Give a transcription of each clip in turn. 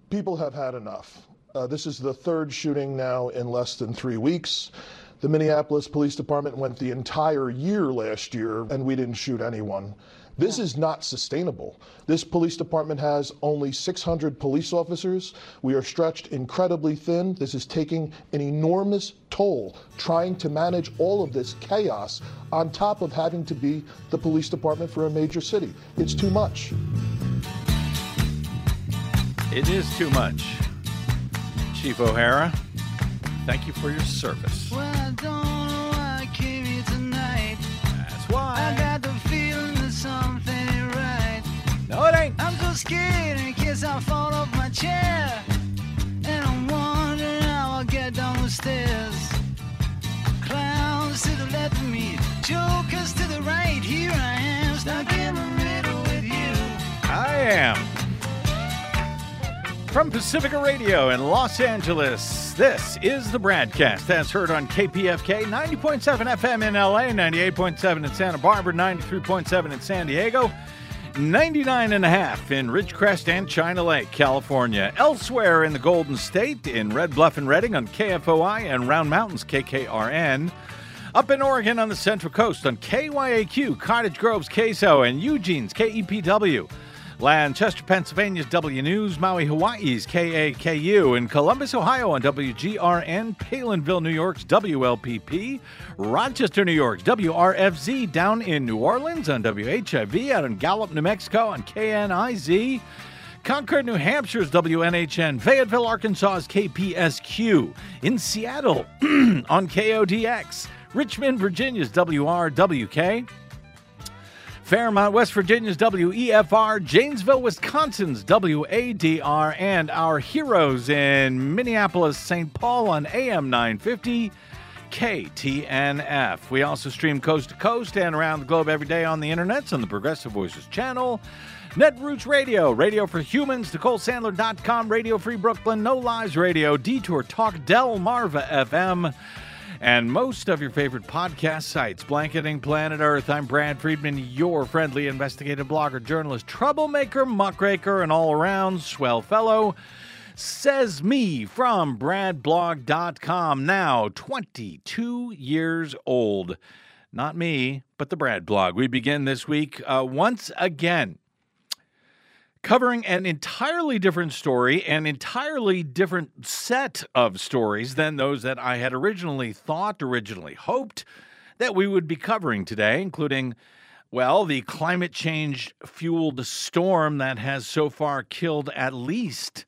People have had enough. This is the third shooting now in less than 3 weeks. The Minneapolis Police Department went the entire year last year, and we didn't shoot anyone. This is not sustainable. This police department has only 600 police officers. We are stretched incredibly thin. This is taking an enormous toll trying to manage all of this chaos on top of having to be the police department for a major city. It's too much. It is too much. Chief O'Hara, thank you for your service. Well, I don't know why I came here tonight. That's why. I got the feeling that something ain't right. No, it ain't. I'm so scared in case I fall off my chair. And I'm wondering how I'll get down the stairs. Clowns to the left of me, jokers to the right. Here I am, stuck in the middle with you. I am. From Pacifica Radio in Los Angeles, this is the BradCast, as heard on KPFK, 90.7 FM in LA, 98.7 in Santa Barbara, 93.7 in San Diego, 99.5 in Ridgecrest and China Lake, California. Elsewhere in the Golden State, in Red Bluff and Redding on KFOI and Round Mountains, KKRN. Up in Oregon on the Central Coast on KYAQ, Cottage Grove's KSO, and Eugene's KEPW. Lancaster, Pennsylvania's W News, Maui, Hawaii's KAKU, in Columbus, Ohio on WGRN, Palinville, New York's WLPP, Rochester, New York's WRFZ, down in New Orleans on WHIV, out in Gallup, New Mexico on KNIZ, Concord, New Hampshire's WNHN, Fayetteville, Arkansas's KPSQ, in Seattle on KODX, Richmond, Virginia's WRWK, Fairmont, West Virginia's WEFR, Janesville, Wisconsin's WADR, and our heroes in Minneapolis, St. Paul on AM 950, KTNF. We also stream coast to coast and around the globe every day on the internets on the Progressive Voices channel, Netroots Radio, Radio for Humans, NicoleSandler.com, Radio Free Brooklyn, No Lies Radio, Detour Talk, Delmarva FM, and most of your favorite podcast sites. Blanketing Planet Earth. I'm Brad Friedman, your friendly investigative blogger, journalist, troublemaker, muckraker, and all-around swell fellow. Says me from BradBlog.com, now 22 years old. Not me, but the Brad Blog. We begin this week once again covering an entirely different story, an entirely different set of stories than those that I had originally hoped that we would be covering today, including, well, the climate change-fueled storm that has so far killed at least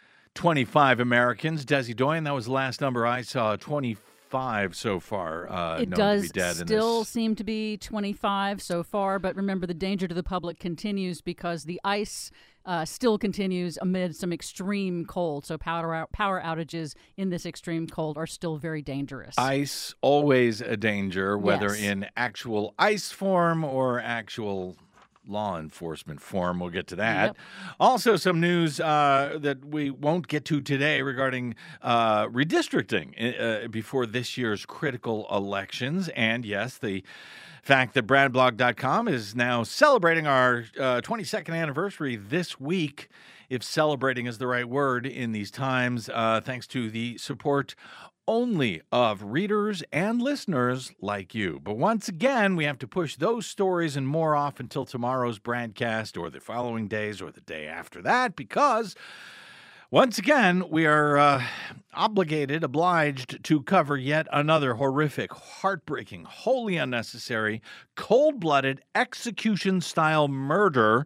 25 Americans. Desi Doyen, that was the last number I saw, 25 so far. It does still seem to be 25 so far, but remember, the danger to the public continues because the ice still continues amid some extreme cold. So power outages in this extreme cold are still very dangerous. Ice, always a danger, whether Yes. in actual ice form or actual law enforcement form. We'll get to that. Yep. Also, some news that we won't get to today regarding redistricting before this year's critical elections. And yes, the fact that BradBlog.com is now celebrating our 22nd anniversary this week, if celebrating is the right word in these times, thanks to the support only of readers and listeners like you. But once again, we have to push those stories and more off until tomorrow's broadcast or the following days or the day after that, because once again, we are obliged to cover yet another horrific, heartbreaking, wholly unnecessary, cold-blooded, execution-style murder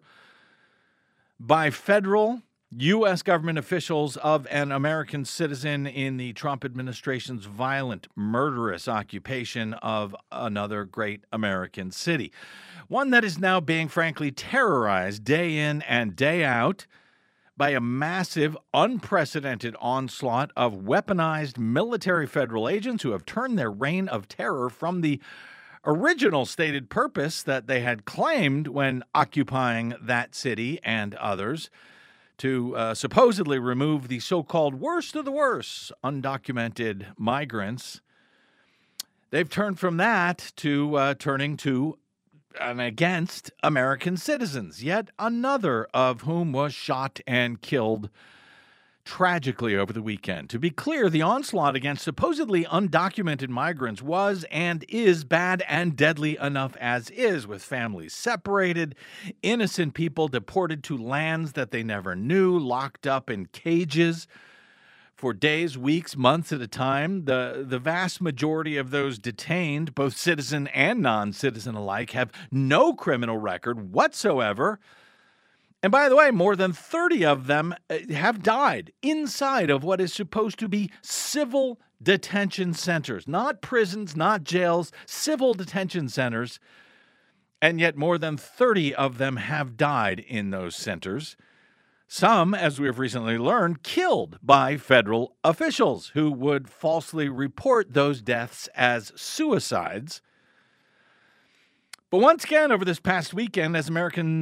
by federal U.S. government officials of an American citizen in the Trump administration's violent, murderous occupation of another great American city. One that is now being, frankly, terrorized day in and day out by a massive, unprecedented onslaught of weaponized military federal agents who have turned their reign of terror from the original stated purpose that they had claimed when occupying that city and others, to supposedly remove the so-called worst of the worst undocumented migrants. They've turned from that to turning to and against American citizens, yet another of whom was shot and killed tragically over the weekend. To be clear, the onslaught against supposedly undocumented migrants was and is bad and deadly enough as is, with families separated, innocent people deported to lands that they never knew, locked up in cages for days, weeks, months at a time. The vast majority of those detained, both citizen and non-citizen alike, have no criminal record whatsoever. And by the way, more than 30 of them have died inside of what is supposed to be civil detention centers, not prisons, not jails, civil detention centers. And yet more than 30 of them have died in those centers. Some, as we have recently learned, killed by federal officials who would falsely report those deaths as suicides. But once again, over this past weekend, as an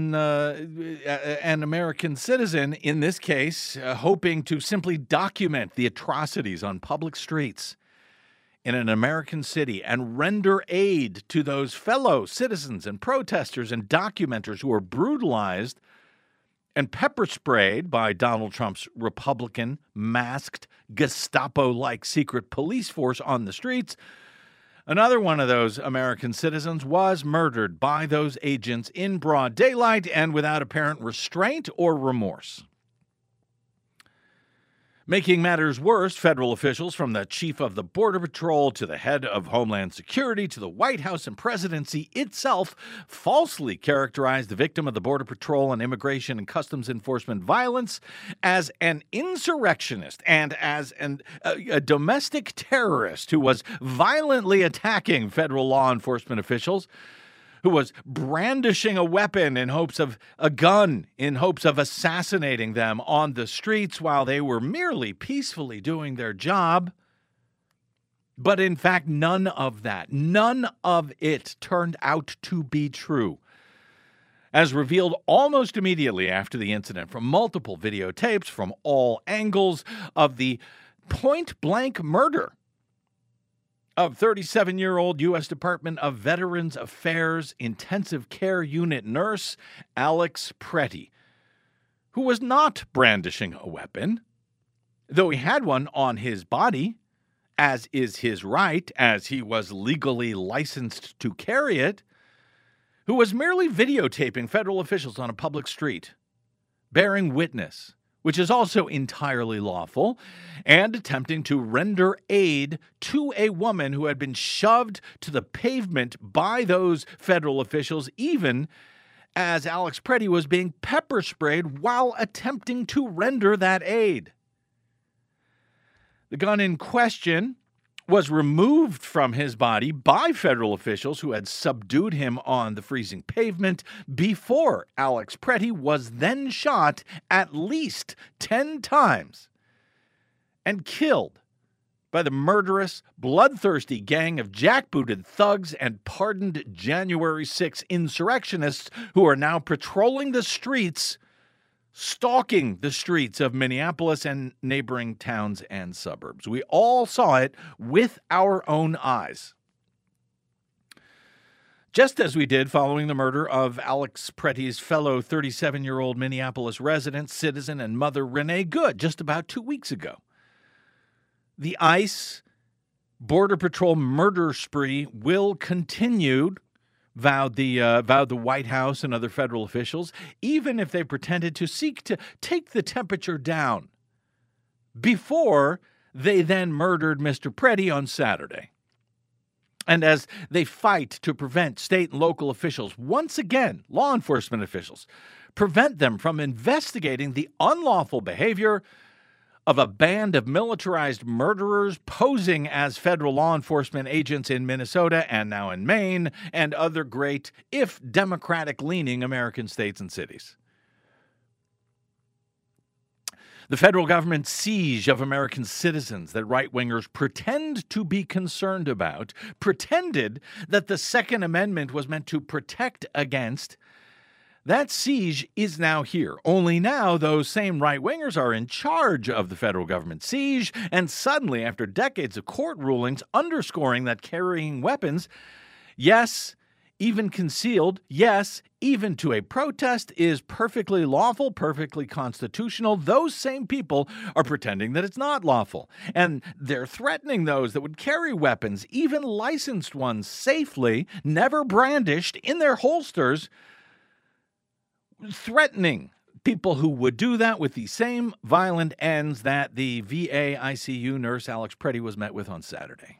American citizen, in this case, hoping to simply document the atrocities on public streets in an American city and render aid to those fellow citizens and protesters and documenters who were brutalized and pepper sprayed by Donald Trump's Republican masked Gestapo-like secret police force on the streets, another one of those American citizens was murdered by those agents in broad daylight and without apparent restraint or remorse. Making matters worse, federal officials, from the chief of the Border Patrol to the head of Homeland Security to the White House and presidency itself, falsely characterized the victim of the Border Patrol and Immigration and Customs Enforcement violence as an insurrectionist and as a domestic terrorist who was violently attacking federal law enforcement officials, who was brandishing a weapon in hopes of a gun, in hopes of assassinating them on the streets while they were merely peacefully doing their job. But in fact, none of it turned out to be true. As revealed almost immediately after the incident from multiple videotapes from all angles of the point-blank murder of 37-year-old U.S. Department of Veterans Affairs Intensive Care Unit nurse Alex Pretty, who was not brandishing a weapon, though he had one on his body, as is his right, as he was legally licensed to carry it, who was merely videotaping federal officials on a public street, bearing witness, which is also entirely lawful, and attempting to render aid to a woman who had been shoved to the pavement by those federal officials, even as Alex Pretty was being pepper sprayed while attempting to render that aid. The gun in question was removed from his body by federal officials who had subdued him on the freezing pavement before Alex Pretty was then shot at least 10 times and killed by the murderous, bloodthirsty gang of jackbooted thugs and pardoned January 6 insurrectionists who are now patrolling the streets, stalking the streets of Minneapolis and neighboring towns and suburbs. We all saw it with our own eyes. Just as we did following the murder of Alex Pretty's fellow 37-year-old Minneapolis resident, citizen, and mother Renee Good just about 2 weeks ago. The ICE Border Patrol murder spree will continue, vowed the White House and other federal officials, even if they pretended to seek to take the temperature down before they then murdered Mr. Pretty on Saturday. And as they fight to prevent state and local officials, once again, law enforcement officials, prevent them from investigating the unlawful behavior of a band of militarized murderers posing as federal law enforcement agents in Minnesota and now in Maine and other great, if Democratic-leaning, American states and cities. The federal government's siege of American citizens that right-wingers pretend to be concerned about, pretended that the Second Amendment was meant to protect against. That siege is now here. Only now those same right-wingers are in charge of the federal government siege, and suddenly, after decades of court rulings underscoring that carrying weapons, yes, even concealed, yes, even to a protest, is perfectly lawful, perfectly constitutional. Those same people are pretending that it's not lawful. And they're threatening those that would carry weapons, even licensed ones, safely, never brandished in their holsters, threatening people who would do that with the same violent ends that the VA ICU nurse Alex Preddy was met with on Saturday.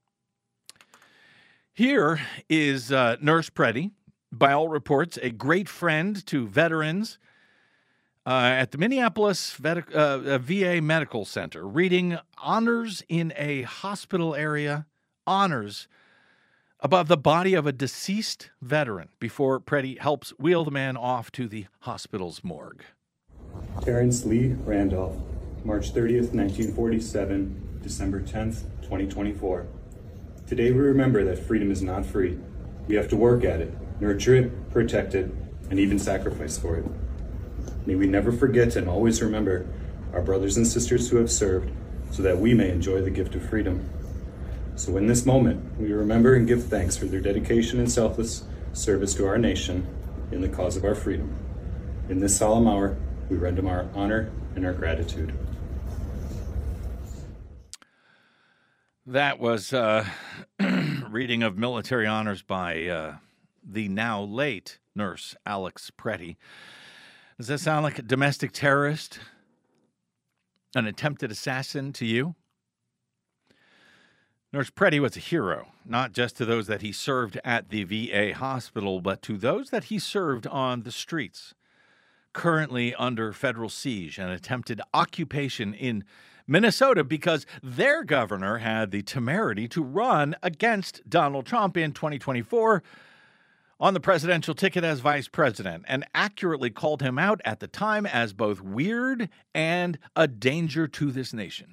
Here is Nurse Preddy, by all reports, a great friend to veterans at the Minneapolis VA Medical Center, reading honors in a hospital area, honors above the body of a deceased veteran before Preddy helps wheel the man off to the hospital's morgue. Terrence Lee Randolph, March 30th, 1947, December 10th, 2024. Today we remember that freedom is not free. We have to work at it, nurture it, protect it, and even sacrifice for it. May we never forget and always remember our brothers and sisters who have served so that we may enjoy the gift of freedom. So in this moment, we remember and give thanks for their dedication and selfless service to our nation in the cause of our freedom. In this solemn hour, we render them our honor and our gratitude. That was reading of military honors by the now late nurse Alex Preddy. Does that sound like a domestic terrorist? An attempted assassin to you? Nurse Preddy was a hero, not just to those that he served at the VA hospital, but to those that he served on the streets, currently under federal siege and attempted occupation in Minnesota because their governor had the temerity to run against Donald Trump in 2024 on the presidential ticket as vice president and accurately called him out at the time as both weird and a danger to this nation.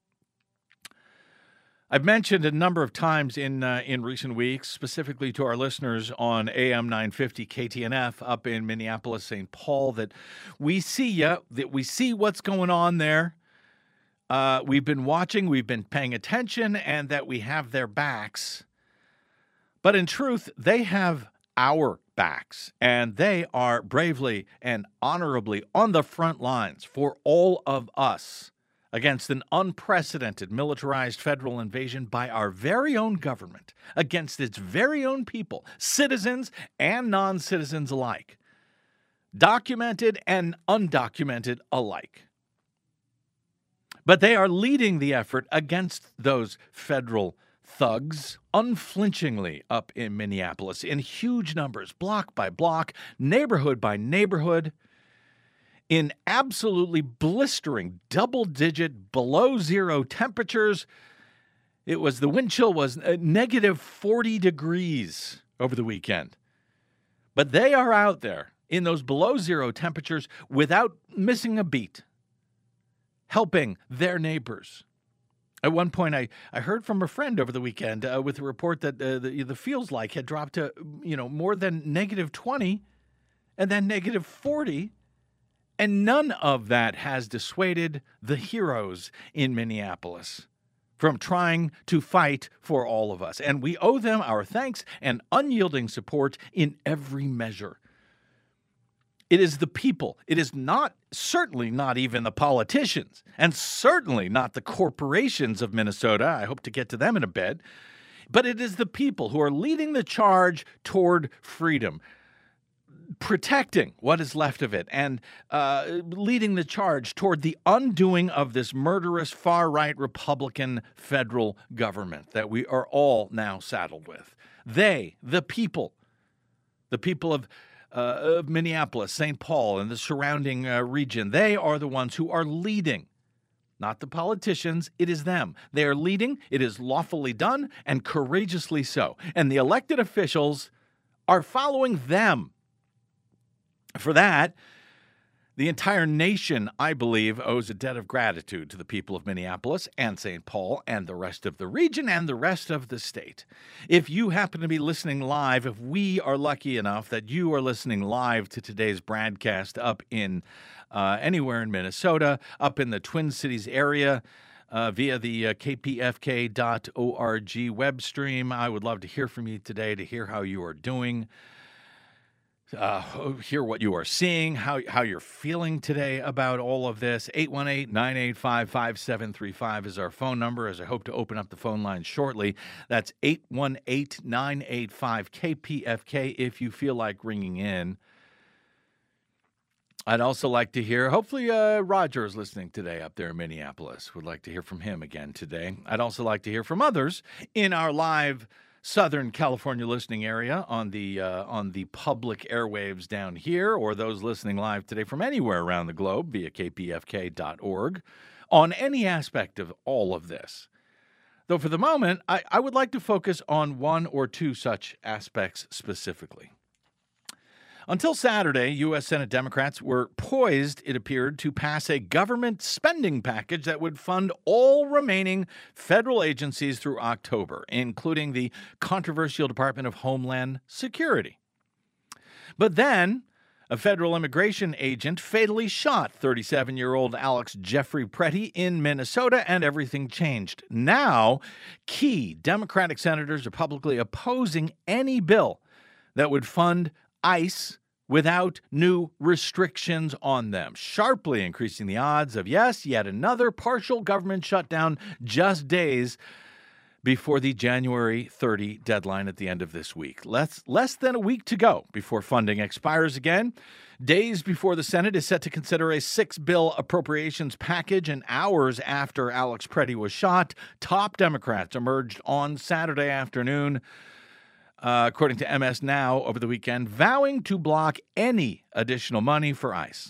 I've mentioned a number of times in recent weeks, specifically to our listeners on AM 950 KTNF up in Minneapolis, St. Paul, that we see you, that we see what's going on there. We've been watching, we've been paying attention, and that we have their backs. But in truth, they have our backs, and they are bravely and honorably on the front lines for all of us against an unprecedented militarized federal invasion by our very own government, against its very own people, citizens and non-citizens alike, documented and undocumented alike. But they are leading the effort against those federal thugs unflinchingly up in Minneapolis in huge numbers, block by block, neighborhood by neighborhood, in absolutely blistering double-digit below zero temperatures. It was, the wind chill was negative 40 degrees over the weekend. But they are out there in those below zero temperatures without missing a beat, helping their neighbors. At one point, I heard from a friend over the weekend with a report that the feels like had dropped to more than negative 20 and then negative 40. And none of that has dissuaded the heroes in Minneapolis from trying to fight for all of us. And we owe them our thanks and unyielding support in every measure. It is the people. It is certainly not even the politicians, and certainly not the corporations of Minnesota. I hope to get to them in a bit. But it is the people who are leading the charge toward freedom, protecting what is left of it, and leading the charge toward the undoing of this murderous far-right Republican federal government that we are all now saddled with. They, the people of Minneapolis, St. Paul, and the surrounding region, they are the ones who are leading, not the politicians. It is them. They are leading. It is lawfully done and courageously so. And the elected officials are following them. For that, the entire nation, I believe, owes a debt of gratitude to the people of Minneapolis and St. Paul and the rest of the region and the rest of the state. If you happen to be listening live, if we are lucky enough that you are listening live to today's broadcast up in anywhere in Minnesota, up in the Twin Cities area, via the kpfk.org web stream. I would love to hear from you today, to hear how you are doing, hear what you are seeing, how you're feeling today about all of this. 818-985-5735 is our phone number, as I hope to open up the phone line shortly. That's 818-985-KPFK if you feel like ringing in. I'd also like to hear, hopefully Roger is listening today up there in Minneapolis. Would like to hear from him again today. I'd also like to hear from others in our live Southern California listening area on the public airwaves down here, or those listening live today from anywhere around the globe via kpfk.org on any aspect of all of this. Though for the moment, I would like to focus on one or two such aspects specifically. Until Saturday, U.S. Senate Democrats were poised, it appeared, to pass a government spending package that would fund all remaining federal agencies through October, including the controversial Department of Homeland Security. But then, a federal immigration agent fatally shot 37-year-old Alex Jeffrey Pretty in Minnesota, and everything changed. Now, key Democratic senators are publicly opposing any bill that would fund ICE without new restrictions on them, sharply increasing the odds of, yes, yet another partial government shutdown just days before the January 30 deadline at the end of this week. Less than a week to go before funding expires again. Days before the Senate is set to consider a 6-bill appropriations package, and hours after Alex Pretty was shot, top Democrats emerged on Saturday afternoon, according to MS Now over the weekend, vowing to block any additional money for ICE.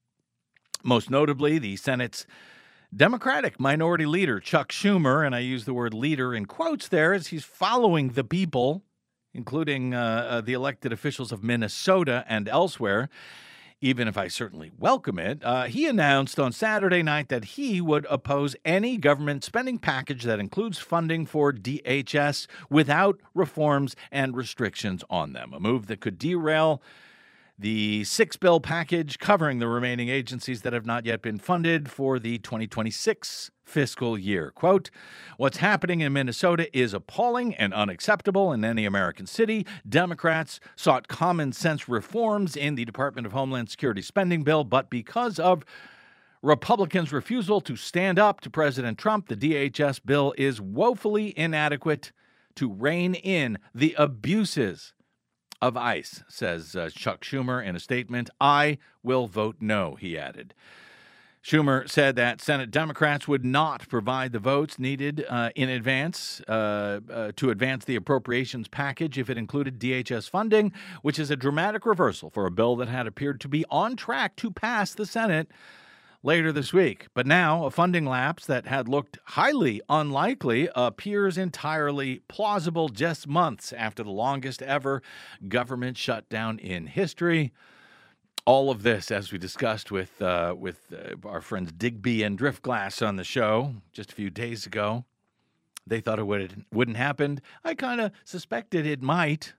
Most notably, the Senate's Democratic Minority Leader, Chuck Schumer, and I use the word leader in quotes there as he's following the people, including the elected officials of Minnesota and elsewhere, even if I certainly welcome it. He announced on Saturday night that he would oppose any government spending package that includes funding for DHS without reforms and restrictions on them, a move that could derail the 6-bill package covering the remaining agencies that have not yet been funded for the 2026 fiscal year. Quote, "What's happening in Minnesota is appalling and unacceptable in any American city. Democrats sought common sense reforms in the Department of Homeland Security spending bill, but because of Republicans' refusal to stand up to President Trump, the DHS bill is woefully inadequate to rein in the abuses of ICE," says Chuck Schumer in a statement. "I will vote no," he added. Schumer said that Senate Democrats would not provide the votes needed in advance to advance the appropriations package if it included DHS funding, which is a dramatic reversal for a bill that had appeared to be on track to pass the Senate later this week. But now, a funding lapse that had looked highly unlikely appears entirely plausible just months after the longest ever government shutdown in history. All of this, as we discussed with our friends Digby and Driftglass on the show just a few days ago. They thought it wouldn't happen. I kind of suspected it might.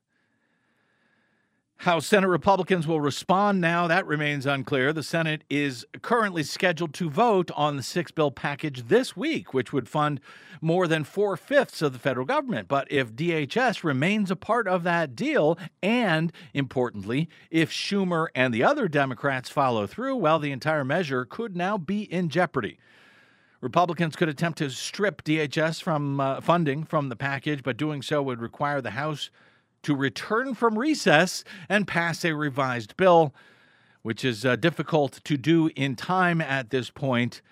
How Senate Republicans will respond now, that remains unclear. The Senate is currently scheduled to vote on the 6-bill package this week, which would fund more than 4/5 of the federal government. But if DHS remains a part of that deal, and importantly, if Schumer and the other Democrats follow through, well, the entire measure could now be in jeopardy. Republicans could attempt to strip DHS from funding from the package, but doing so would require the House to return from recess and pass a revised bill, which is difficult to do in time at this point,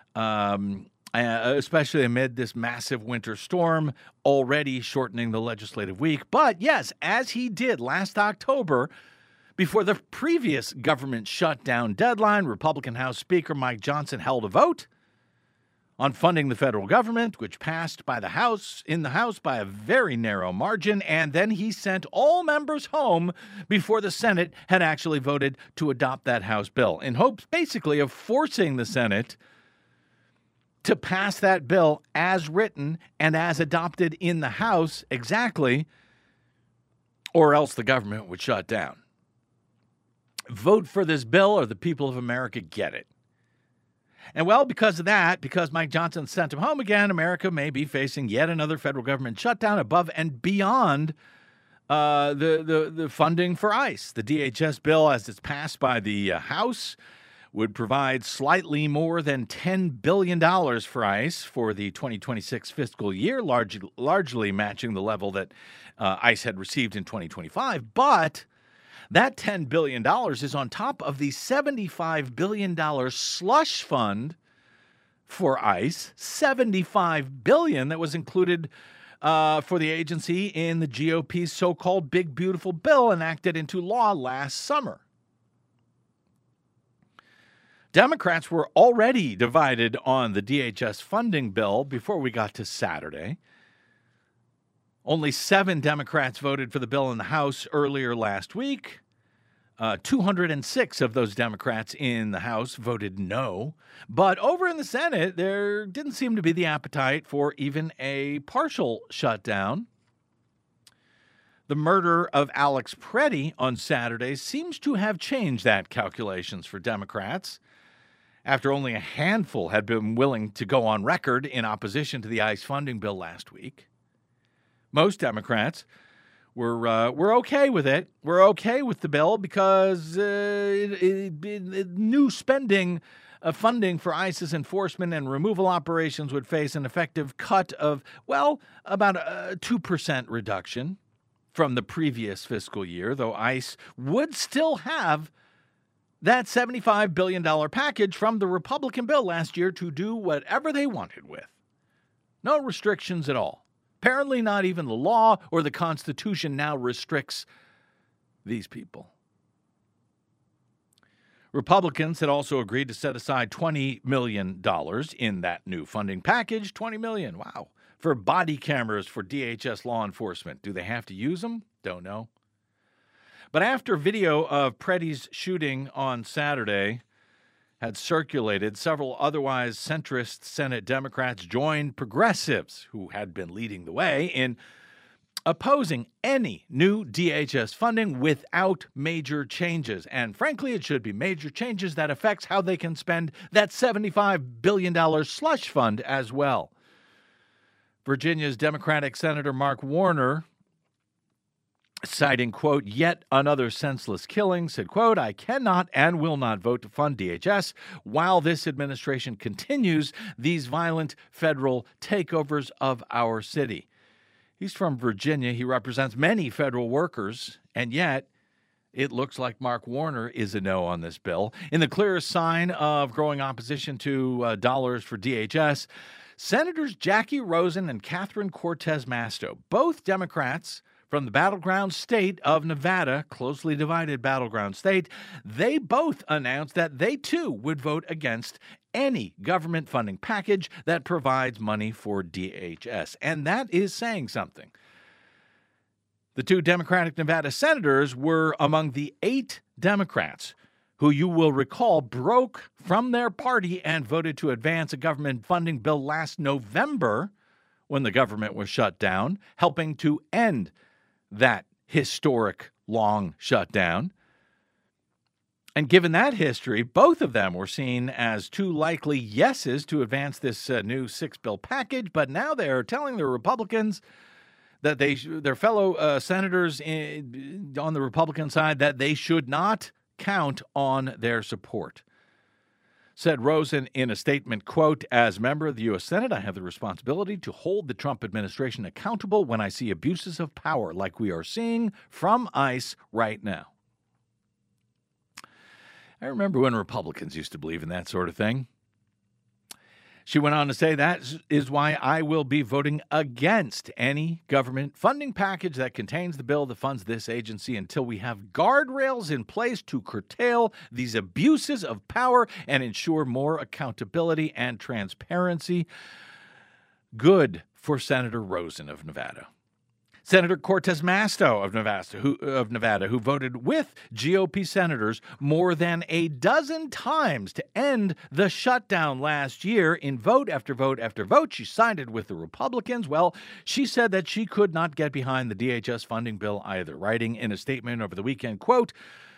especially amid this massive winter storm already shortening the legislative week. But yes, as he did last October, before the previous government shutdown deadline, Republican House Speaker Mike Johnson held a vote on funding the federal government, which passed in the House by a very narrow margin, and then he sent all members home before the Senate had actually voted to adopt that House bill, in hopes basically of forcing the Senate to pass that bill as written and as adopted in the House exactly, or else the government would shut down. Vote for this bill or the people of America get it. And well, because of that, because Mike Johnson sent him home again, America may be facing yet another federal government shutdown above and beyond the funding for ICE. The DHS bill, as it's passed by the House, would provide slightly more than $10 billion for ICE for the 2026 fiscal year, largely matching the level that ICE had received in 2025. But that $10 billion is on top of the $75 billion slush fund for ICE, $75 billion that was included for the agency in the GOP's so-called Big Beautiful Bill enacted into law last summer. Democrats were already divided on the DHS funding bill before we got to Saturday. Only 7 Democrats voted for the bill in the House earlier last week. 206 of those Democrats in the House voted no. But over in the Senate, there didn't seem to be the appetite for even a partial shutdown. The murder of Alex Preddy on Saturday seems to have changed that calculations for Democrats, after only a handful had been willing to go on record in opposition to the ICE funding bill last week. Most Democrats were okay with it. We're okay with the bill because new spending funding for ICE's enforcement and removal operations would face an effective cut of, well, about a 2% reduction from the previous fiscal year, though ICE would still have that $75 billion package from the Republican bill last year to do whatever they wanted with. No restrictions at all. Apparently not even the law or the Constitution now restricts these people. Republicans had also agreed to set aside $20 million in that new funding package. $20 million, wow. For body cameras for DHS law enforcement. Do they have to use them? Don't know. But after video of Preddy's shooting on Saturday had circulated, several otherwise centrist Senate Democrats joined progressives who had been leading the way in opposing any new DHS funding without major changes. And frankly, it should be major changes that affects how they can spend that $75 billion slush fund as well. Virginia's Democratic Senator Mark Warner, citing, quote, yet another senseless killing, said, quote, I cannot and will not vote to fund DHS while this administration continues these violent federal takeovers of our city. He's from Virginia. He represents many federal workers, and yet it looks like Mark Warner is a no on this bill. In the clearest sign of growing opposition to dollars for DHS, Senators Jackie Rosen and Catherine Cortez Masto, both Democrats from the battleground state of Nevada, closely divided battleground state, they both announced that they too would vote against any government funding package that provides money for DHS. And that is saying something. The 2 Democratic Nevada senators were among the 8 Democrats who you will recall broke from their party and voted to advance a government funding bill last November when the government was shut down, helping to end that historic long shutdown. And given that history, both of them were seen as 2 likely yeses to advance this new 6-bill package, but now they're telling the Republicans that their fellow senators on the Republican side that they should not count on their support. Said Rosen in a statement, quote, as member of the U.S. Senate, I have the responsibility to hold the Trump administration accountable when I see abuses of power like we are seeing from ICE right now. I remember when Republicans used to believe in that sort of thing. She went on to say that is why I will be voting against any government funding package that contains the bill that funds this agency until we have guardrails in place to curtail these abuses of power and ensure more accountability and transparency. Good for Senator Rosen of Nevada. Senator Cortez Masto of Nevada, who voted with GOP senators more than a dozen times to end the shutdown last year in vote after vote after vote. She sided with the Republicans. Well, she said that she could not get behind the DHS funding bill either, writing in a statement over the weekend, quote,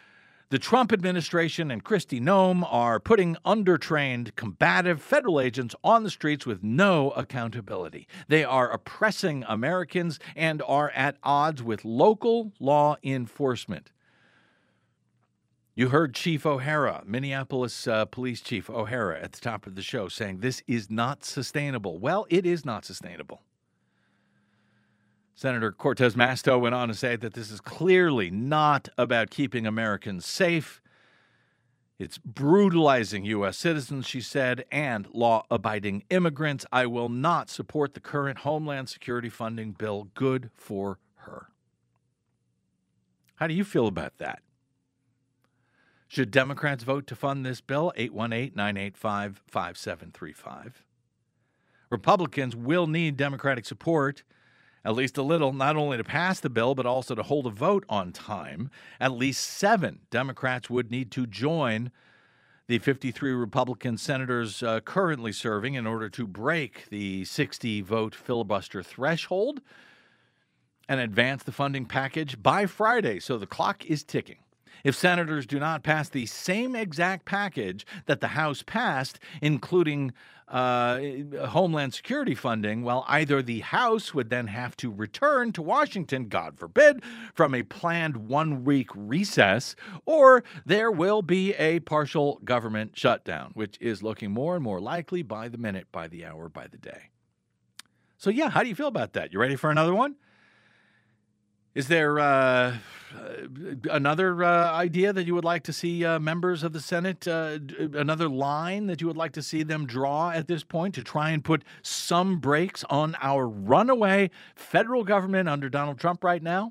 The Trump administration and Kristi Noem are putting undertrained, combative federal agents on the streets with no accountability. They are oppressing Americans and are at odds with local law enforcement. You heard Chief O'Hara, Minneapolis Police Chief O'Hara, at the top of the show saying this is not sustainable. Well, it is not sustainable. Senator Cortez Masto went on to say that this is clearly not about keeping Americans safe. It's brutalizing U.S. citizens, she said, and law-abiding immigrants. I will not support the current Homeland Security funding bill. Good for her. How do you feel about that? Should Democrats vote to fund this bill? 818-985-5735. Republicans will need Democratic support, at least a little, not only to pass the bill, but also to hold a vote on time. At least 7 Democrats would need to join the 53 Republican senators currently serving in order to break the 60-vote filibuster threshold and advance the funding package by Friday. So the clock is ticking. If senators do not pass the same exact package that the House passed, including Homeland Security funding, well, either the House would then have to return to Washington, God forbid, from a planned 1-week recess, or there will be a partial government shutdown, which is looking more and more likely by the minute, by the hour, by the day. So, yeah, how do you feel about that? You ready for another one? Is there another idea that you would like to see members of the Senate, another line that you would like to see them draw at this point to try and put some brakes on our runaway federal government under Donald Trump right now?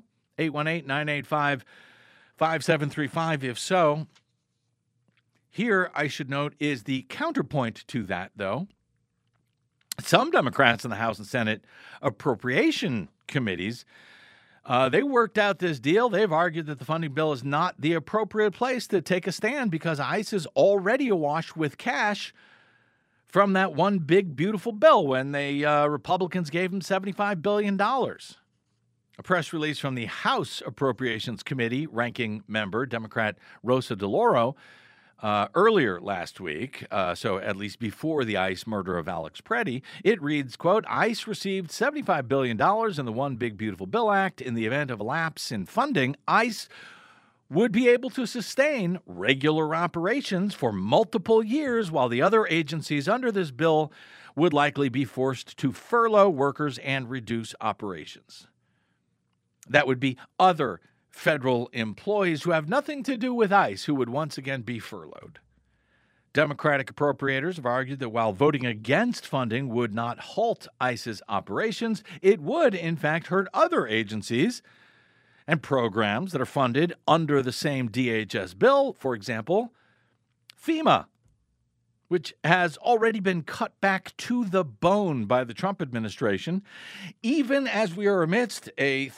818-985-5735. If so, here I should note is the counterpoint to that, though. Some Democrats in the House and Senate appropriation committees, they worked out this deal. They've argued that the funding bill is not the appropriate place to take a stand because ICE is already awash with cash from that one big, beautiful bill when the Republicans gave them $75 billion. A press release from the House Appropriations Committee ranking member, Democrat Rosa DeLauro, earlier last week, so at least before the ICE murder of Alex Preddy, it reads, quote, ICE received $75 billion in the One Big Beautiful Bill Act. In the event of a lapse in funding, ICE would be able to sustain regular operations for multiple years, while the other agencies under this bill would likely be forced to furlough workers and reduce operations. That would be other federal employees who have nothing to do with ICE who would once again be furloughed. Democratic appropriators have argued that while voting against funding would not halt ICE's operations, it would, in fact, hurt other agencies and programs that are funded under the same DHS bill. For example, FEMA, which has already been cut back to the bone by the Trump administration, even as we are amidst a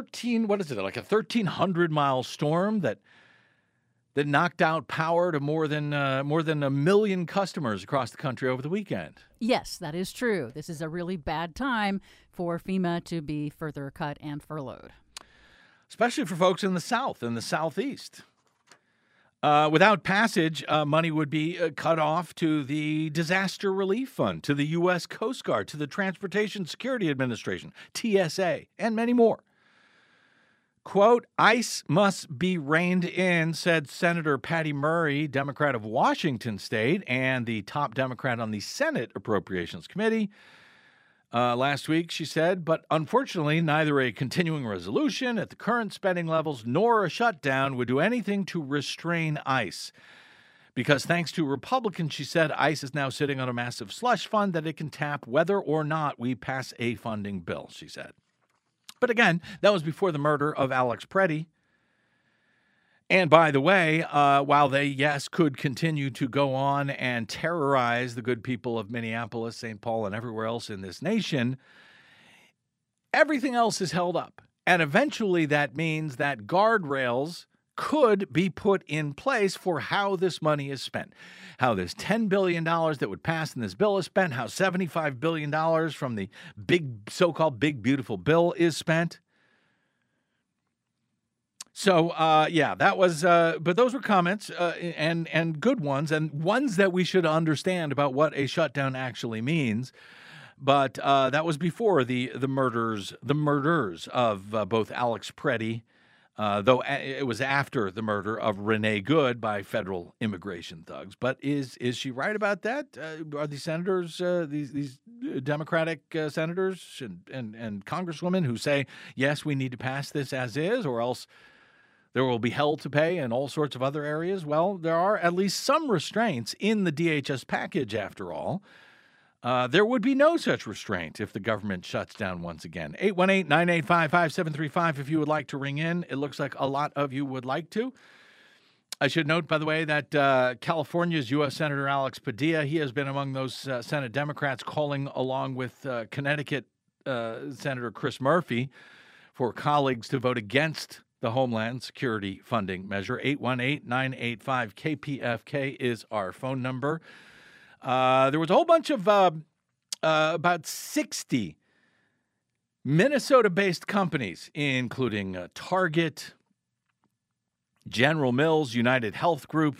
1,300-mile storm that knocked out power to more than 1 million customers across the country over the weekend. Yes, that is true. This is a really bad time for FEMA to be further cut and furloughed. Especially for folks in the South and the Southeast. Without passage, money would be cut off to the Disaster Relief Fund, to the U.S. Coast Guard, to the Transportation Security Administration, TSA, and many more. Quote, ICE must be reined in, said Senator Patty Murray, Democrat of Washington State, and the top Democrat on the Senate Appropriations Committee. Last week, she said, but unfortunately, neither a continuing resolution at the current spending levels nor a shutdown would do anything to restrain ICE. Because thanks to Republicans, she said, ICE is now sitting on a massive slush fund that it can tap whether or not we pass a funding bill, she said. But again, that was before the murder of Alex Preddy. And by the way, while they, yes, could continue to go on and terrorize the good people of Minneapolis, St. Paul, and everywhere else in this nation, everything else is held up. And eventually that means that guardrails could be put in place for how this money is spent. How this $10 billion that would pass in this bill is spent, how $75 billion from the big, so-called big, beautiful bill is spent. So, that was, but those were comments and good ones, and ones that we should understand about what a shutdown actually means. But that was before the murders of both Alex Preddy, though it was after the murder of Renee Good by federal immigration thugs. But is she right about that? Are these senators, these Democratic senators and congresswomen who say, yes, we need to pass this as is, or else there will be hell to pay in all sorts of other areas? Well, there are at least some restraints in the DHS package, after all. There would be no such restraint if the government shuts down once again. 818-985-5735 if you would like to ring in. It looks like a lot of you would like to. I should note, by the way, that California's U.S. Senator Alex Padilla, he has been among those Senate Democrats calling along with Connecticut Senator Chris Murphy for colleagues to vote against the Homeland Security funding measure. 818-985-KPFK is our phone number. There was a whole bunch of about 60 Minnesota-based companies, including Target, General Mills, United Health Group,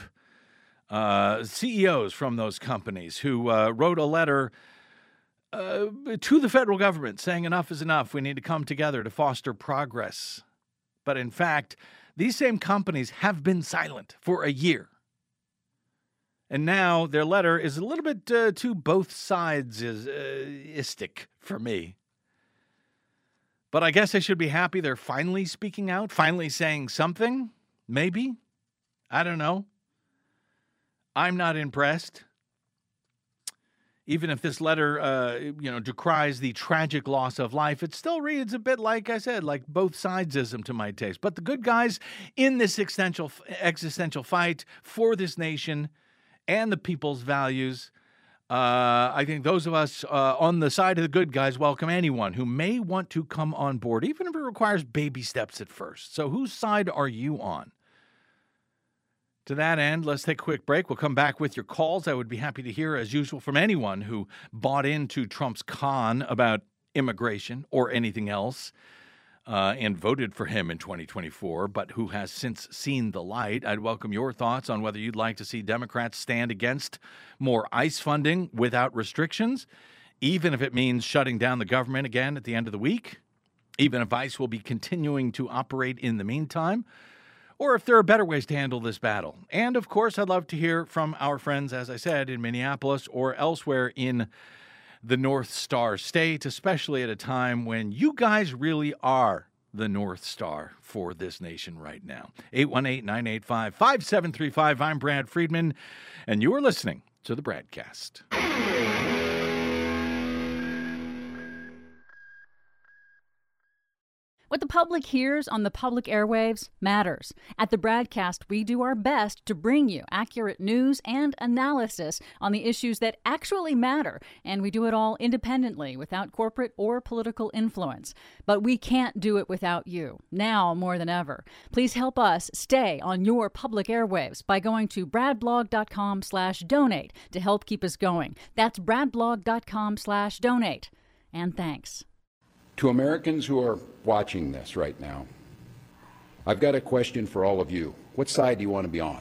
CEOs from those companies who wrote a letter to the federal government saying enough is enough. We need to come together to foster progress. But in fact, these same companies have been silent for a year. And now their letter is a little bit too both sides-istic for me. But I guess I should be happy they're finally speaking out, finally saying something, maybe. I don't know. I'm not impressed. Even if this letter, decries the tragic loss of life, it still reads a bit, like I said, like both sidesism to my taste. But the good guys in this existential fight for this nation and the people's values, I think those of us on the side of the good guys welcome anyone who may want to come on board, even if it requires baby steps at first. So whose side are you on? To that end, let's take a quick break. We'll come back with your calls. I would be happy to hear, as usual, from anyone who bought into Trump's con about immigration or anything else and voted for him in 2024, but who has since seen the light. I'd welcome your thoughts on whether you'd like to see Democrats stand against more ICE funding without restrictions, even if it means shutting down the government again at the end of the week, even if ICE will be continuing to operate in the meantime, or if there are better ways to handle this battle. And, of course, I'd love to hear from our friends, as I said, in Minneapolis or elsewhere in the North Star State, especially at a time when you guys really are the North Star for this nation right now. 818-985-5735. I'm Brad Friedman, and you're listening to The Bradcast. What the public hears on the public airwaves matters. At the Bradcast, we do our best to bring you accurate news and analysis on the issues that actually matter, and we do it all independently, without corporate or political influence. But we can't do it without you, now more than ever. Please help us stay on your public airwaves by going to bradblog.com/donate to help keep us going. That's bradblog.com/donate. And thanks. To Americans who are watching this right now, I've got a question for all of you. What side do you want to be on?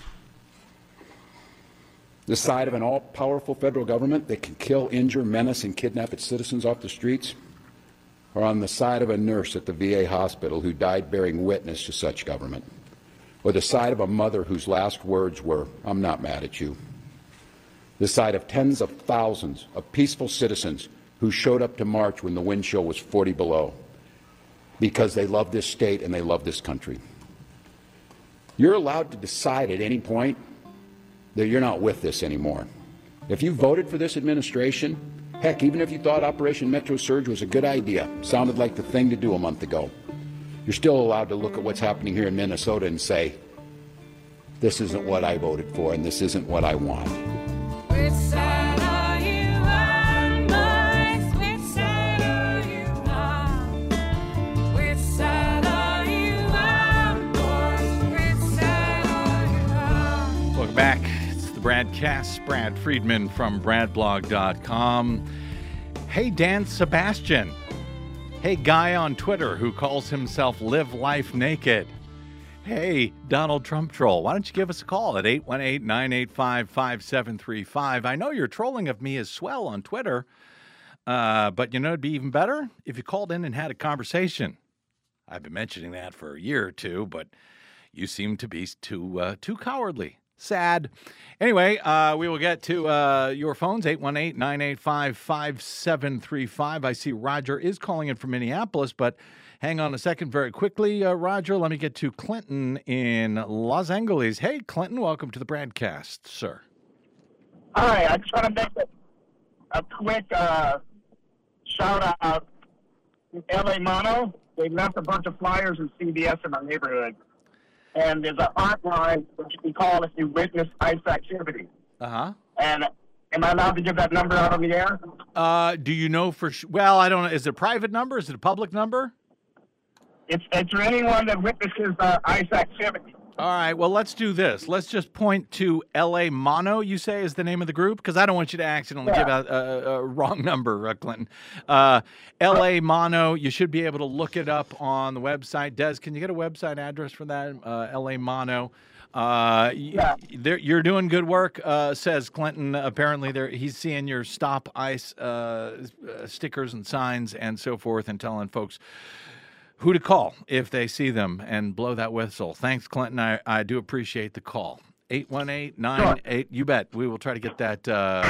The side of an all-powerful federal government that can kill, injure, menace, and kidnap its citizens off the streets? Or on the side of a nurse at the VA hospital who died bearing witness to such government? Or the side of a mother whose last words were, "I'm not mad at you"? The side of tens of thousands of peaceful citizens who showed up to march when the wind chill was 40 below because they love this state and they love this country. You're allowed to decide at any point that you're not with this anymore. If you voted for this administration, heck, even if you thought Operation Metro Surge was a good idea, sounded like the thing to do a month ago, you're still allowed to look at what's happening here in Minnesota and say, this isn't what I voted for and this isn't what I want. Which side are you on, boys? Which side are you on? Which side are you on, boys? Which side are you on? Welcome back. It's the Bradcast. Brad Friedman from bradblog.com. Hey, Dan Sebastian. Hey, guy on Twitter who calls himself Live Life Naked. Hey, Donald Trump troll, why don't you give us a call at 818-985-5735? I know your trolling of me is swell on Twitter, but it'd be even better if you called in and had a conversation. I've been mentioning that for a year or two, but you seem to be too cowardly. Sad. Anyway, we will get to your phones, 818-985-5735. I see Roger is calling in from Minneapolis, but hang on a second very quickly, Roger. Let me get to Clinton in Los Angeles. Hey, Clinton, welcome to the broadcast, sir. Hi, I just want to make a quick shout out to LA Mono. They left a bunch of flyers in CBS in my neighborhood. And there's an hotline which you can call if you witness ICE activity. Uh-huh. And am I allowed to give that number out on the air? Do you know for sure? Well, I don't know. Is it a private number? Is it a public number? It's for anyone that witnesses ICE activity. All right. Well, let's do this. Let's just point to LA Mono, you say, is the name of the group? Because I don't want you to accidentally give out a wrong number, Clinton. LA Mono, you should be able to look it up on the website. Des, can you get a website address for that? LA Mono. You're doing good work, says Clinton. Apparently, he's seeing your Stop ICE stickers and signs and so forth and telling folks who to call if they see them and blow that whistle. Thanks, Clinton. I do appreciate the call. 818-98. You bet. We will try to get that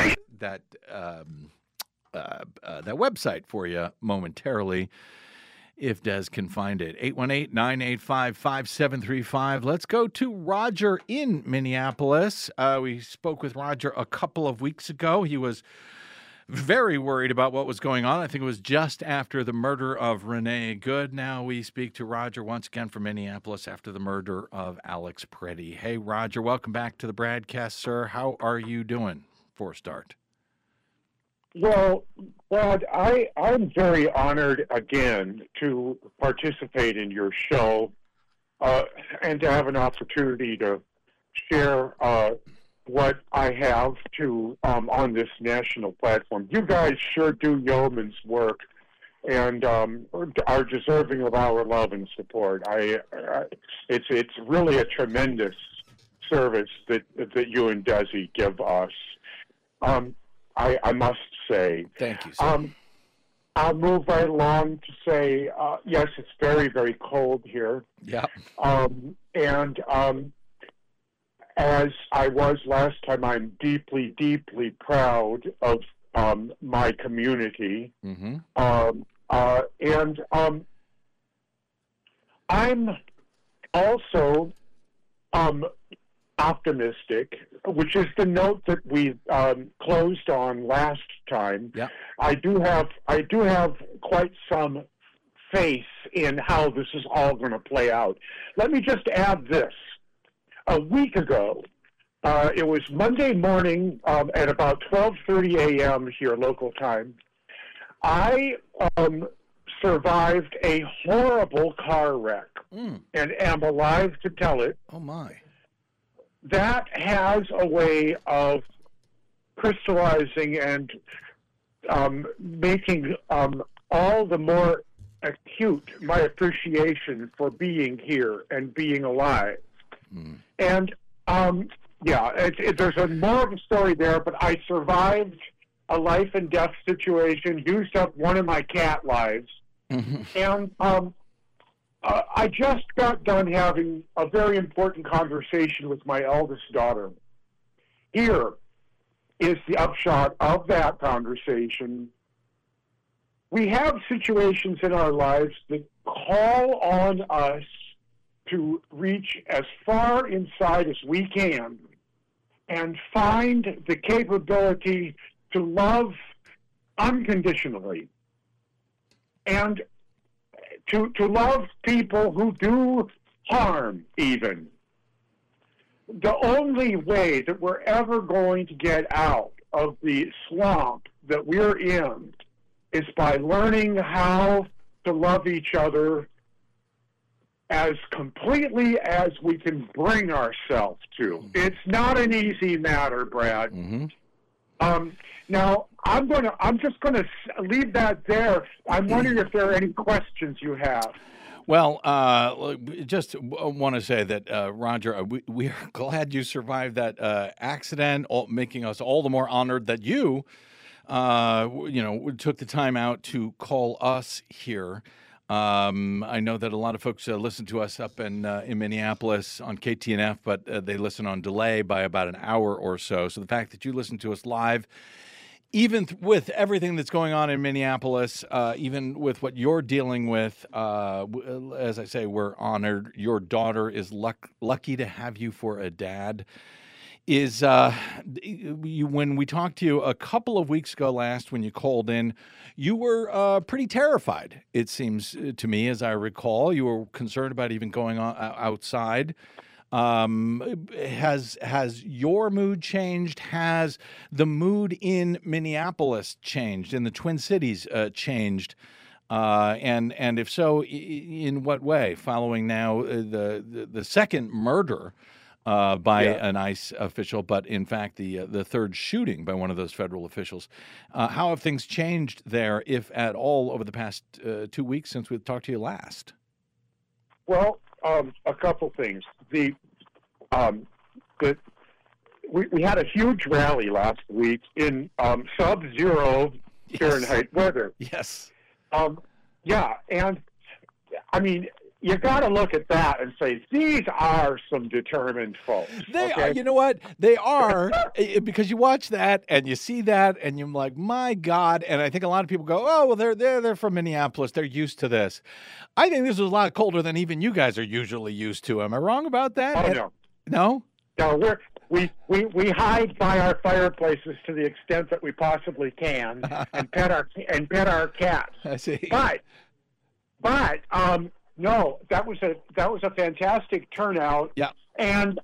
website for you momentarily if Des can find it. 818-985-5735. Let's go to Roger in Minneapolis. We spoke with Roger a couple of weeks ago. He was very worried about what was going on. I think it was just after the murder of Renee Good. Now we speak to Roger once again from Minneapolis after the murder of Alex Preddy. Hey, Roger, welcome back to the broadcast, sir. How are you doing for a start? Well, Brad, I'm very honored again to participate in your show and to have an opportunity to share what I have to on this national platform. You guys sure do yeoman's work and are deserving of our love and support. It's really a tremendous service that you and Desi give us. I must say. Thank you, sir. I'll move right along to say, yes, it's very, very cold here. Yeah. As I was last time, I'm deeply, deeply proud of my community. Mm-hmm. I'm also optimistic, which is the note that we closed on last time. Yeah. I do have quite some faith in how this is all going to play out. Let me just add this. A week ago, it was Monday morning at about 12:30 a.m. here local time, I survived a horrible car wreck and am alive to tell it. Oh, my. That has a way of crystallizing and making all the more acute my appreciation for being here and being alive. And, there's a more of a story there, but I survived a life and death situation, used up one of my cat lives, and I just got done having a very important conversation with my eldest daughter. Here is the upshot of that conversation. We have situations in our lives that call on us to reach as far inside as we can and find the capability to love unconditionally and to love people who do harm even. The only way that we're ever going to get out of the swamp that we're in is by learning how to love each other as completely as we can bring ourselves to. It's not an easy matter, Brad. Now, I'm just going to leave that there. I'm wondering if there are any questions you have. Well, just want to say that, Roger, we are glad you survived that accident, making us all the more honored that you, took the time out to call us here. I know that a lot of folks listen to us up in Minneapolis on KTNF, but they listen on delay by about an hour or so. So the fact that you listen to us live, even with everything that's going on in Minneapolis, even with what you're dealing with, as I say, we're honored. Your daughter is lucky to have you for a dad. When we talked to you a couple of weeks ago last, when you called in, you were pretty terrified, it seems to me, as I recall. You were concerned about even going outside. Has your mood changed? Has the mood in Minneapolis changed? In the Twin Cities changed? And if so, in what way? Following now the second murder by an ICE official, but in fact the third shooting by one of those federal officials. How have things changed there, if at all, over the past 2 weeks since we talked to you last? Well, a couple things. We had a huge rally last week in sub-zero Fahrenheit weather. Yes. And I mean, you got to look at that and say, these are some determined folks. They are. You know what? They are, because you watch that and you see that and you're like, my God. And I think a lot of people go, oh, well, they're from Minneapolis. They're used to this. I think this is a lot colder than even you guys are usually used to. Am I wrong about that? Oh, no. No? No, we hide by our fireplaces to the extent that we possibly can and pet our cats. I see. But no, that was a fantastic turnout. Yeah. And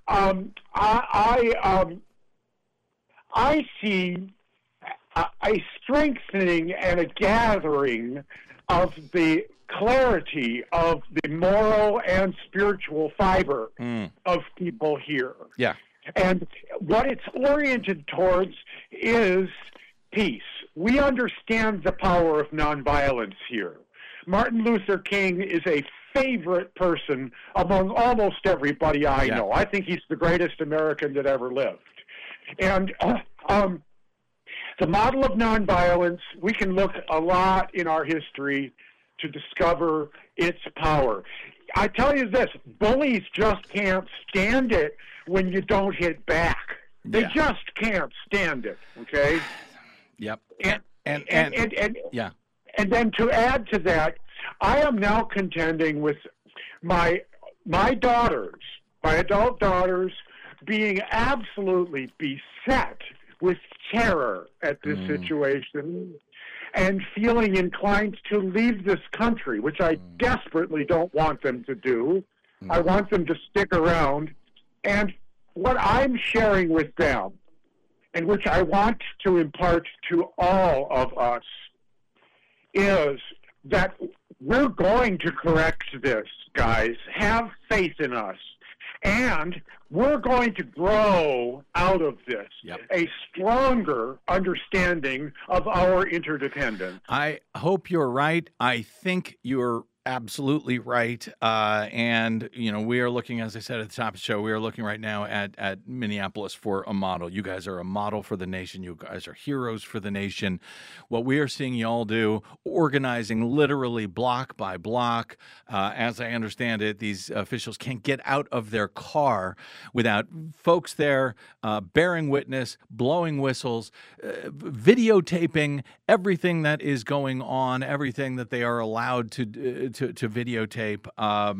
I see a strengthening and a gathering of the clarity of the moral and spiritual fiber of people here. Yeah. And what it's oriented towards is peace. We understand the power of nonviolence here. Martin Luther King is a favorite person among almost everybody I know. I think he's the greatest American that ever lived. And the model of nonviolence, we can look a lot in our history to discover its power. I tell you this, bullies just can't stand it when you don't hit back. They just can't stand it, okay? Yep. And then to add to that, I am now contending with my daughters, my adult daughters, being absolutely beset with terror at this situation and feeling inclined to leave this country, which I desperately don't want them to do. I want them to stick around. And what I'm sharing with them, and which I want to impart to all of us, is that we're going to correct this, guys. Have faith in us. And we're going to grow out of this a stronger understanding of our interdependence. I hope you're right. I think you're absolutely right. And, we are looking, as I said at the top of the show, we are looking right now at Minneapolis for a model. You guys are a model for the nation. You guys are heroes for the nation. What we are seeing y'all do, organizing literally block by block, as I understand it, these officials can't get out of their car without folks there bearing witness, blowing whistles, videotaping everything that is going on, everything that they are allowed to videotape.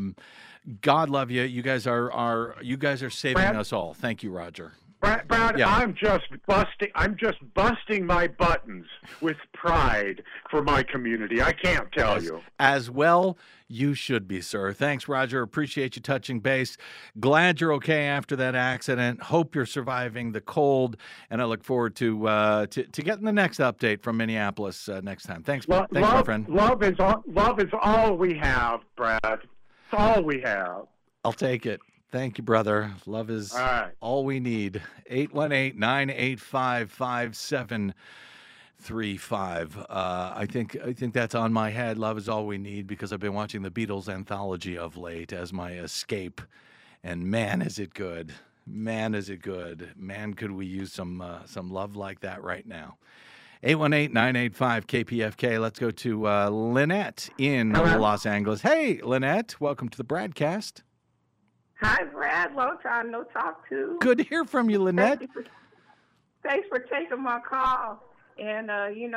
God love you. You guys are saving Brad, us all. Thank you, Roger. Brad, I'm just busting my buttons with pride for my community. I can't tell you. As well, you should be, sir. Thanks, Roger. Appreciate you touching base. Glad you're okay after that accident. Hope you're surviving the cold, and I look forward to getting the next update from Minneapolis next time. Thanks, my friend. Love is all we have, Brad. It's all we have. I'll take it. Thank you, brother. Love is all we need. 818-985-5732. 35. I think that's on my head. Love is all we need, because I've been watching the Beatles anthology of late as my escape, and man, is it good. Man, is it good. Man, could we use some love like that right now. 818-985-KPFK. Let's go to Lynette in Los Angeles. Hey, Lynette, welcome to the Bradcast. Hi, Brad. Long time no talk to. Good to hear from you, Lynette. Thanks for taking my call. And,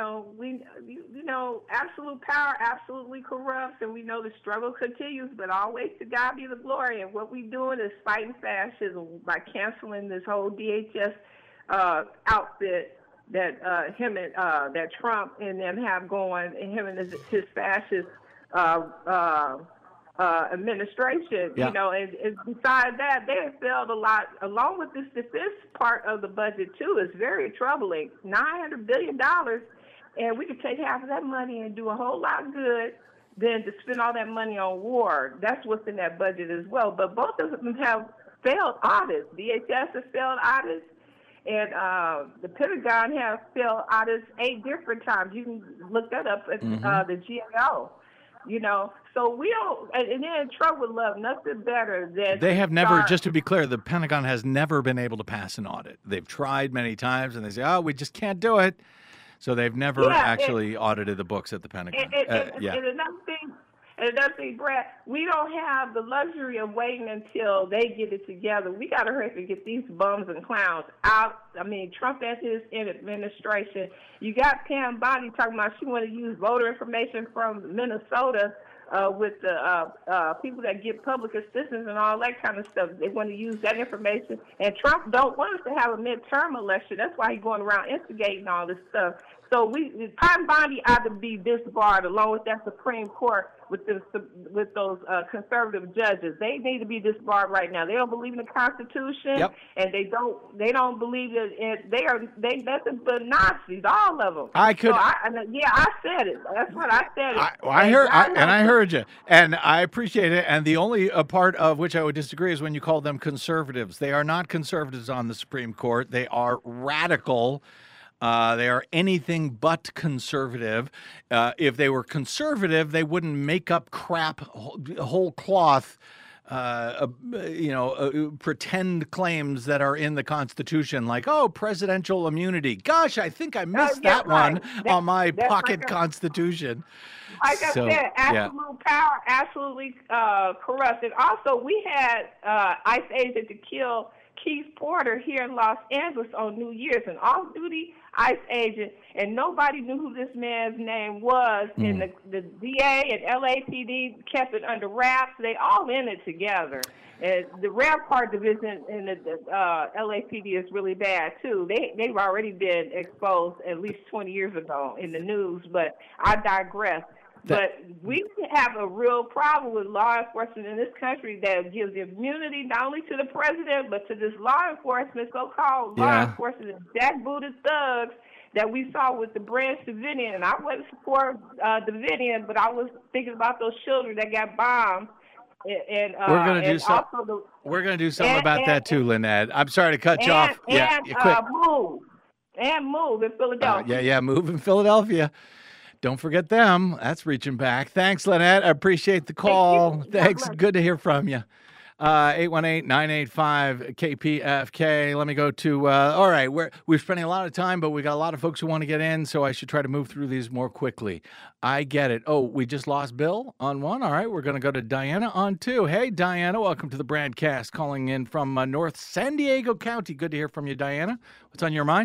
absolute power absolutely corrupts, and we know the struggle continues, but always to God be the glory. And what we're doing is fighting fascism by canceling this whole DHS outfit that that Trump and them have going, and him and his fascist administration, yeah. And besides that, they have failed a lot, along with this defense part of the budget, too. It's very troubling. $900 billion, and we could take half of that money and do a whole lot of good than to spend all that money on war. That's what's in that budget as well. But both of them have failed audits. DHS has failed audits, and the Pentagon has failed audits 8 different times. You can look that up at the GAO. So we don't, and then Trump would love nothing better than they have never, just to be clear, the Pentagon has never been able to pass an audit. They've tried many times, and they say, we just can't do it. So they've never actually audited the books at the Pentagon. And another thing, Brad, we don't have the luxury of waiting until they get it together. We got to hurry to get these bums and clowns out. I mean, Trump and his administration. You got Pam Bondi talking about she want to use voter information from Minnesota with the people that get public assistance and all that kind of stuff. They want to use that information. And Trump don't want us to have a midterm election. That's why he's going around instigating all this stuff. So Pam Bondi ought to be disbarred along with that Supreme Court with those conservative judges. They need to be disbarred right now. They don't believe in the Constitution, and they don't believe that they nothing but Nazis, all of them. I said it. That's what I said. I heard you, and I appreciate it. And the only part of which I would disagree is when you call them conservatives. They are not conservatives on the Supreme Court. They are radical. They are anything but conservative. If they were conservative, they wouldn't make up crap, whole cloth, pretend claims that are in the Constitution, like, presidential immunity. Gosh, I think I missed that one on my pocket Constitution. Like I said, absolute power, absolutely corrupt. And also, we had ICE agent to kill Keith Porter here in Los Angeles on New Year's, an off-duty ICE agent, and nobody knew who this man's name was. And the DA and LAPD kept it under wraps. They all in it together. And the Rampart division in the LAPD is really bad too. They've already been exposed at least 20 years ago in the news. But I digress. But we have a real problem with law enforcement in this country that gives immunity not only to the president, but to this law enforcement, so-called law enforcement, jackbooted thugs that we saw with the Branch Davidian. And I wasn't for Davidian, but I was thinking about those children that got bombed. And we're going to do something about that too, Lynette. I'm sorry to cut you off. Move in Philadelphia. Move in Philadelphia. Don't forget them. That's reaching back. Thanks, Lynette. I appreciate the call. Thanks. Good to hear from you. 818-985-KPFK. Let me go to, all right, we're spending a lot of time, but we got a lot of folks who want to get in, so I should try to move through these more quickly. I get it. Oh, we just lost Bill on one. All right, we're going to go to Diana on two. Hey, Diana, welcome to the Bradcast, calling in from North San Diego County. Good to hear from you, Diana. What's on your mind?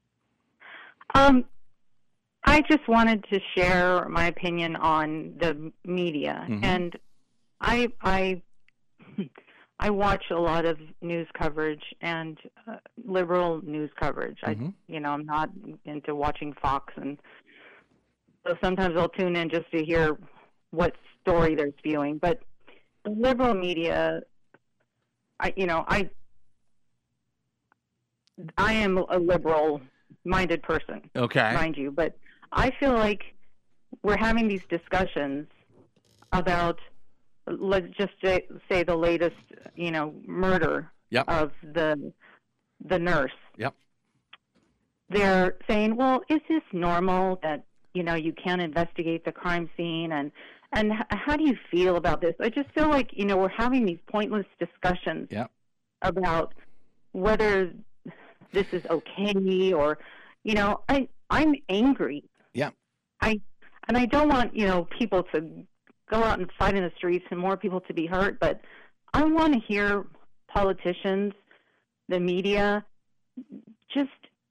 I just wanted to share my opinion on the media, and I watch a lot of news coverage and liberal news coverage. I'm not into watching Fox, and so sometimes I'll tune in just to hear what story they're spewing. But the liberal media, I am a liberal-minded person, mind you, but I feel like we're having these discussions about, let's just say the latest, murder of the nurse. Yep. they're saying, well, is this normal that, you can't investigate the crime scene? And how do you feel about this? I just feel like, we're having these pointless discussions about whether this is okay or, I'm angry. Yeah. And I don't want, people to go out and fight in the streets and more people to be hurt, but I want to hear politicians, the media, just,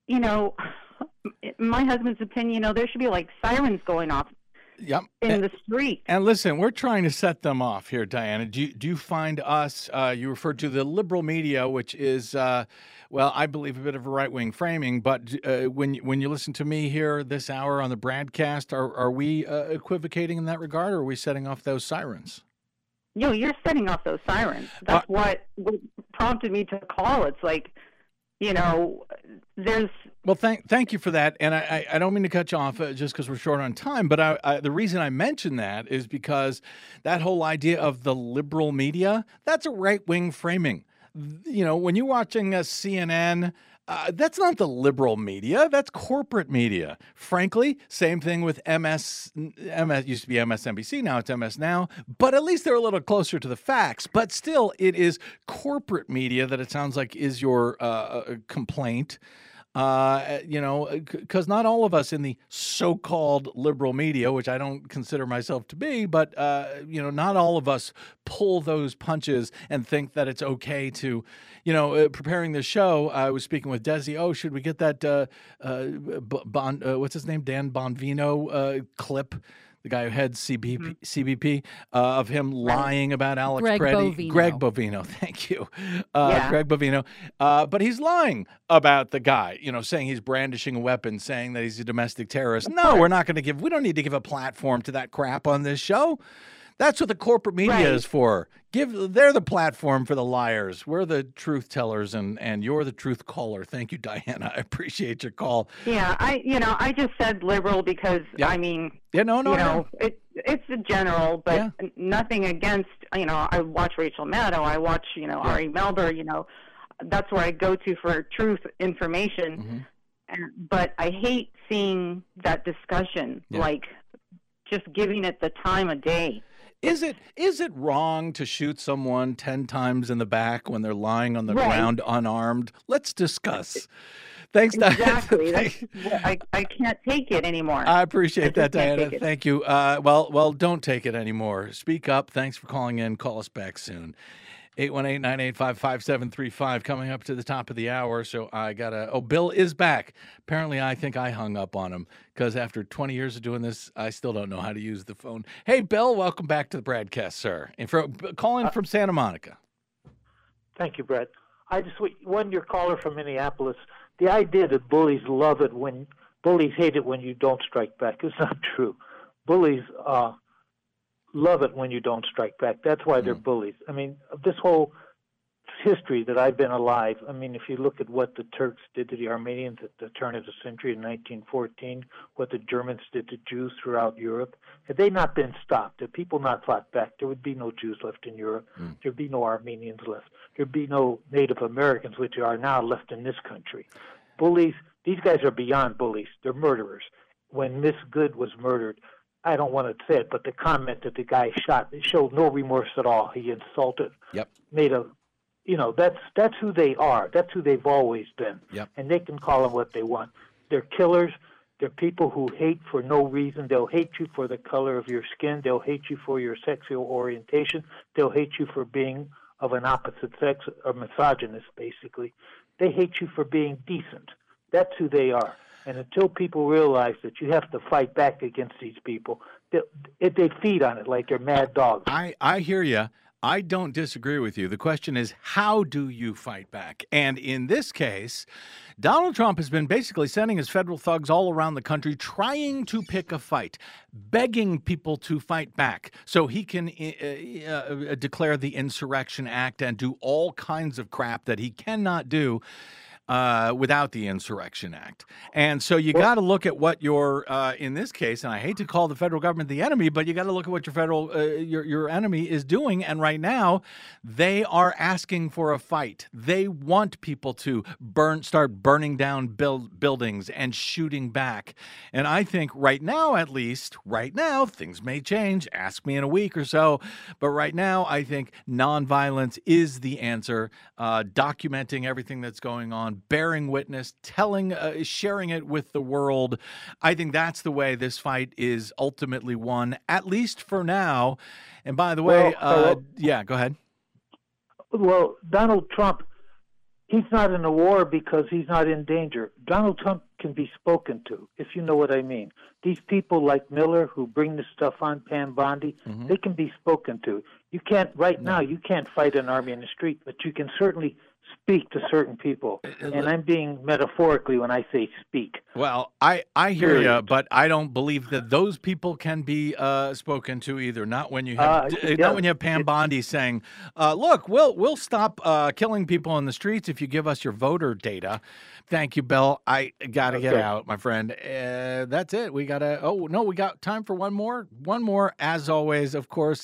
my husband's opinion, there should be like sirens going off in the street. And listen, we're trying to set them off here, Diana. Do you find us, you referred to the liberal media, which is, I believe a bit of a right-wing framing, but when you listen to me here this hour on the broadcast, are we equivocating in that regard, or are we setting off those sirens? No, you're setting off those sirens. That's what prompted me to call. It's like, there's... Well, thank you for that. And I don't mean to cut you off just because we're short on time, but the reason I mention that is because that whole idea of the liberal media, that's a right-wing framing. When you're watching CNN, that's not the liberal media. That's corporate media. Frankly, same thing with MS used to be MSNBC. Now it's MS Now. But at least they're a little closer to the facts. But still, it is corporate media that it sounds like is your complaint. Because not all of us in the so-called liberal media, which I don't consider myself to be, but, not all of us pull those punches and think that it's okay to, preparing the show, I was speaking with Desi. Oh, should we get that, what's his name? Dan Bonvino clip? The guy who heads CBP, of him lying about Alex Preddy. Greg Bovino, thank you. Greg Bovino. But he's lying about the guy, saying he's brandishing a weapon, saying that he's a domestic terrorist. No, we don't need to give a platform to that crap on this show. That's what the corporate media is for. They're the platform for the liars. We're the truth tellers, and you're the truth caller. Thank you, Diana. I appreciate your call. Yeah, I just said liberal because it's a general, but nothing against. I watch Rachel Maddow. I watch Ari Melber. That's where I go to for truth information. But I hate seeing that discussion, like just giving it the time of day. Is it wrong to shoot someone 10 times in the back when they're lying on the ground unarmed? Let's discuss. Thanks, exactly. Diana. I can't take it anymore. I appreciate that, Diana. Thank you. Well, don't take it anymore. Speak up. Thanks for calling in. Call us back soon. 818-985-5735 coming up to the top of the hour. So I Bill is back. Apparently, I think I hung up on him because after 20 years of doing this, I still don't know how to use the phone. Hey, Bill, welcome back to the broadcast, sir. And calling from Santa Monica. Thank you, Brett. I just want your caller from Minneapolis. The idea that bullies hate it when you don't strike back is not true. Bullies love it when you don't strike back. That's why they're bullies. I mean, this whole history that I've been alive, I mean, if you look at what the Turks did to the Armenians at the turn of the century in 1914, what the Germans did to Jews throughout Europe, had they not been stopped, had people not fought back, there would be no Jews left in Europe. There'd be no Armenians left. There'd be no Native Americans, which are now left in this country. Bullies, these guys are beyond bullies. They're murderers. When Miss Good was murdered, I don't want to say it, but the comment that the guy shot, it showed no remorse at all. He insulted, that's who they are. That's who they've always been. And they can call them what they want. They're killers. They're people who hate for no reason. They'll hate you for the color of your skin. They'll hate you for your sexual orientation. They'll hate you for being of an opposite sex, or misogynist, basically. They hate you for being decent. That's who they are. And until people realize that you have to fight back against these people, they feed on it like they're mad dogs. I hear you. I don't disagree with you. The question is, how do you fight back? And in this case, Donald Trump has been basically sending his federal thugs all around the country trying to pick a fight, begging people to fight back so he can declare the Insurrection Act and do all kinds of crap that he cannot do without the Insurrection Act. And so you got to look at what your, in this case, and I hate to call the federal government the enemy, but you got to look at what your your enemy is doing. And right now, they are asking for a fight. They want people to start burning down buildings and shooting back. And I think right now, at least, things may change. Ask me in a week or so. But right now, I think nonviolence is the answer. Documenting everything that's going on, bearing witness, sharing it with the world. I think that's the way this fight is ultimately won, at least for now. And by the way, yeah, go ahead. Well, Donald Trump, he's not in a war because he's not in danger. Donald Trump can be spoken to, if you know what I mean. These people like Miller who bring this stuff on, Pam Bondi, they can be spoken to. You can't, now, you can't fight an army in the street, but you can certainly speak to certain people. And I'm being metaphorically when I say speak. Well, I hear you, but I don't believe that those people can be spoken to either. Not when you have not when you have Pam Bondi saying, "Look, we'll stop killing people in the streets if you give us your voter data." Thank you, Bill. I got to get out, my friend. That's it. We got to. Oh no, we got time for one more. One more, as always, of course.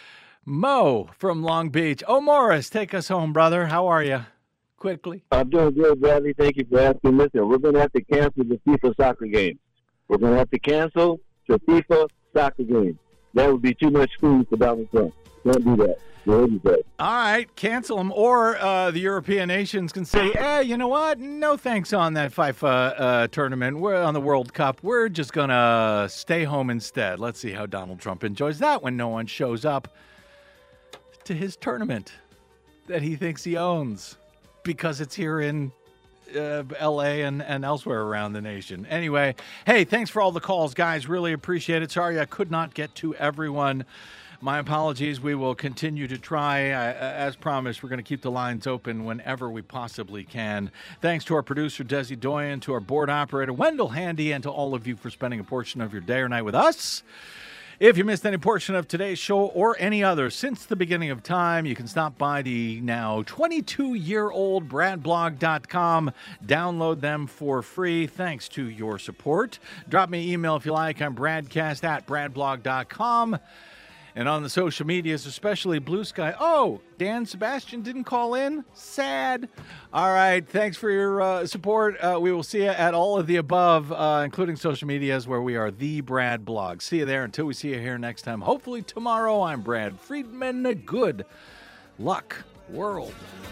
Mo from Long Beach. Oh, Morris, take us home, brother. How are you? Quickly. I'm doing good, Bradley. Thank you for asking. Listen, we're going to have to cancel the FIFA soccer games. We're going to have to cancel the FIFA soccer games. That would be too much food for Donald Trump. Don't do that. All right, cancel them. Or the European nations can say, you know what? No thanks on that FIFA tournament. We're on the World Cup. We're just going to stay home instead. Let's see how Donald Trump enjoys that when no one shows up to his tournament that he thinks he owns because it's here in L.A. and elsewhere around the nation. Anyway, hey, thanks for all the calls, guys. Really appreciate it. Sorry I could not get to everyone. My apologies. We will continue to try. As promised, we're going to keep the lines open whenever we possibly can. Thanks to our producer, Desi Doyen, to our board operator, Wendell Handy, and to all of you for spending a portion of your day or night with us. If you missed any portion of today's show or any other since the beginning of time, you can stop by the now 22-year-old bradblog.com. Download them for free. Thanks to your support. Drop me an email if you like. I'm bradcast@bradblog.com. And on the social medias, especially Blue Sky. Oh, Dan Sebastian didn't call in? Sad. All right. Thanks for your support. We will see you at all of the above, including social medias, where we are the Brad Blog. See you there until we see you here next time. Hopefully tomorrow. I'm Brad Friedman. Good luck, world.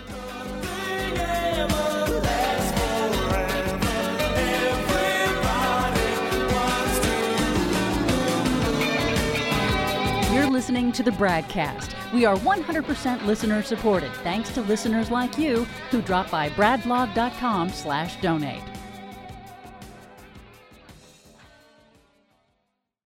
You're listening to the Bradcast. We are 100% listener supported, thanks to listeners like you who drop by bradblog.com/donate.